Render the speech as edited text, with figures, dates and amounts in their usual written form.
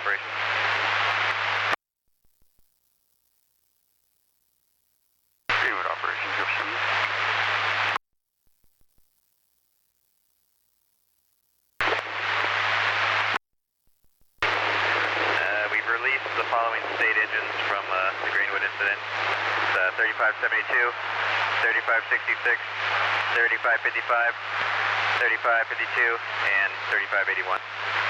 operation. Greenwood operation, Gibson. We've released the following state engines from the Greenwood incident. It's 3572, 3566, 3555, 3552, and 3581.